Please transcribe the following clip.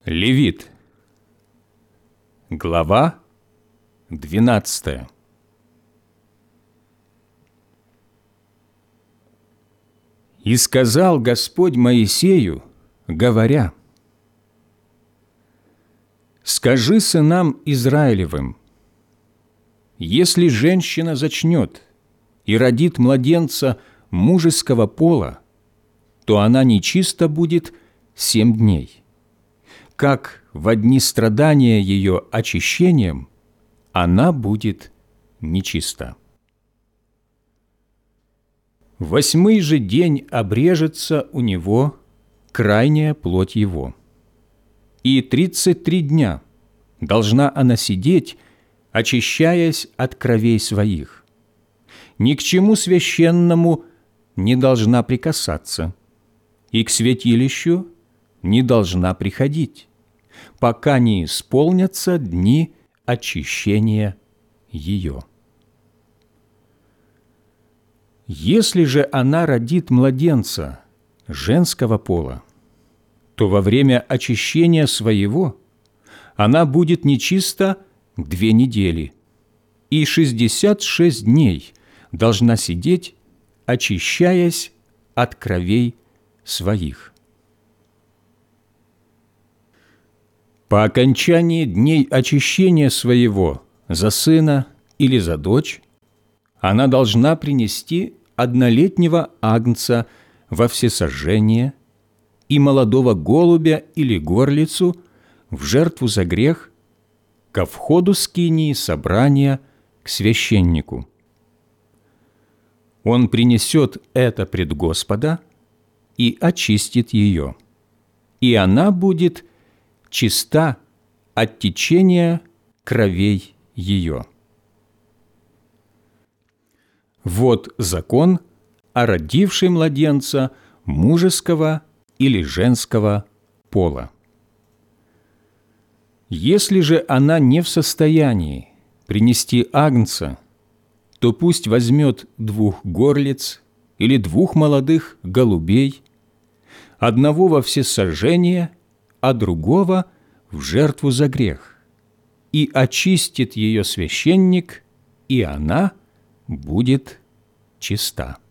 Левит, глава 12. «И сказал Господь Моисею, говоря: скажи сынам Израилевым: если женщина зачнет и родит младенца мужеского пола, то она нечиста будет 7 дней. Как во дни страдания ее очищением, она будет нечиста. 8-й же день обрежется у него крайняя плоть его, и 33 дня должна она сидеть, очищаясь от кровей своих. Ни к чему священному не должна прикасаться, и к святилищу не должна приходить, пока не исполнятся дни очищения ее. Если же она родит младенца женского пола, то во время очищения своего она будет нечиста 2 недели, и 66 дней должна сидеть, очищаясь от кровей своих. По окончании дней очищения своего за сына или за дочь она должна принести 1-летнего агнца во всесожжение и молодого голубя или горлицу в жертву за грех ко входу скинии собрания к священнику. Он принесет это пред Господа и очистит ее, и она будет чиста от течения кровей ее. Вот закон о родившей младенца мужеского или женского пола. Если же она не в состоянии принести агнца, то пусть возьмет 2 горлиц или 2 молодых голубей, одного во всесожжение, а другого в жертву за грех, и очистит ее священник, и она будет чиста.